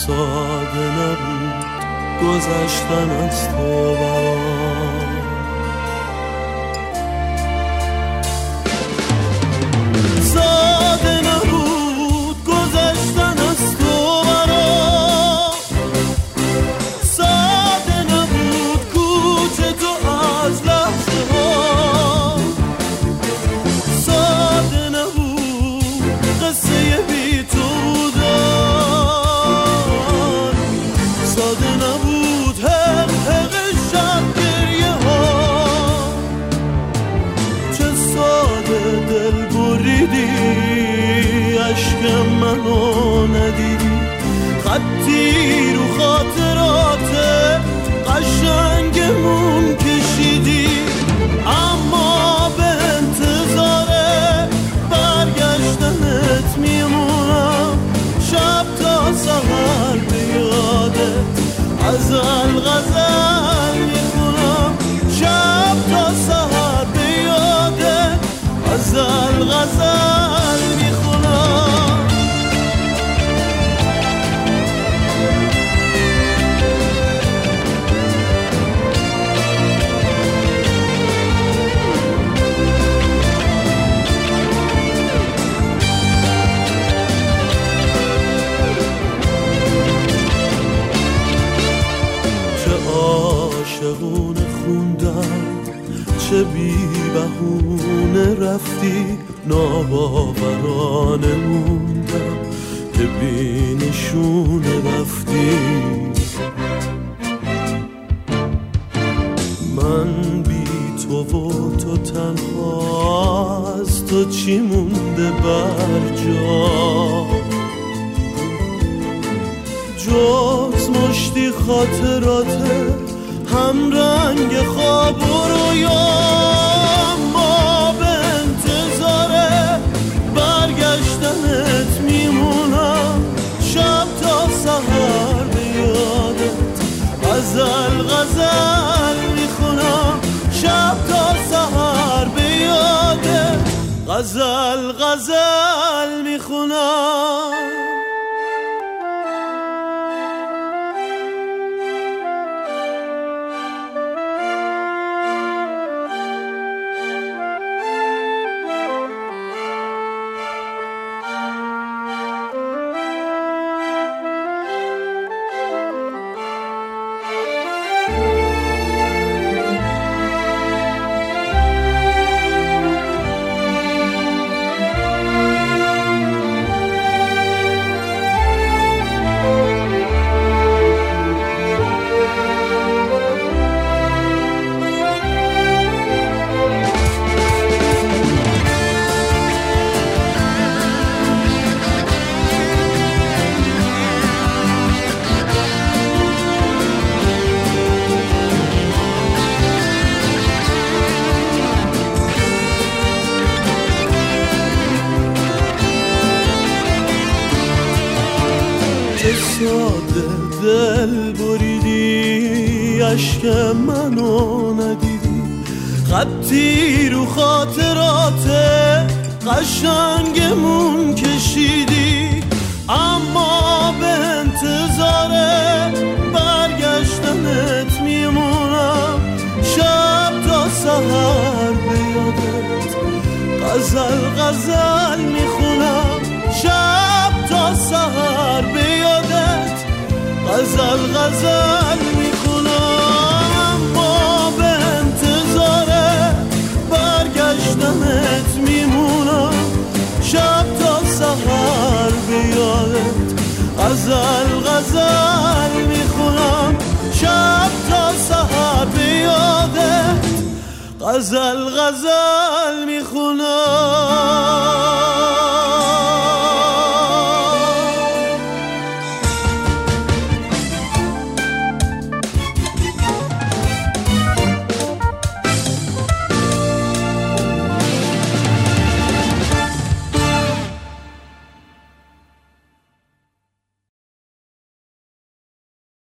ساده نبود گذشتن از تو برام. ساده نبود گذشتن از تو برام، ساده نبود کوچه تو از لحظه ها، ساده نبود قصه بی تو بودن، ساده نبود حق شب گریه ها. چه ساده دل بریدی عشق منو ندیدی، خطی رو خاطرات قشنگمون کشیدی، اما به انتظار برگشتنت میمونم شب تا سحر به یادت غزل غزل میخونم، شب تا سحر به یادت غزل غزل میخونم. عاشقونه خوندم، چه بی بهونه رفتی، ناباورانه موندم که بی نشونه رفتی. من بی تو و تو تنها، از تو چی مونده بر جا، جز مشتی خاطراته هم رنگ خواب و رویا، ما به انتظار برگشتنت میمونم شب تا سحر به یادت غزل غزل میخونم، شب تا سحر به یادت غزل غزل میخونم. ساده دل بریدی عشق منو ندیدی، خطی رو خاطرات قشنگمون کشیدی، اما به انتظار برگشتنت میمونم شب تا سحر به یادت غزل غزل میخونم، شب تا سحر به یادت غزل غزل میخونم، اما به انتظار برگشتنت میمونم شب تا سحر به یادت غزل غزل میخونم، شب تا سحر به یادت غزل غزل میخونم.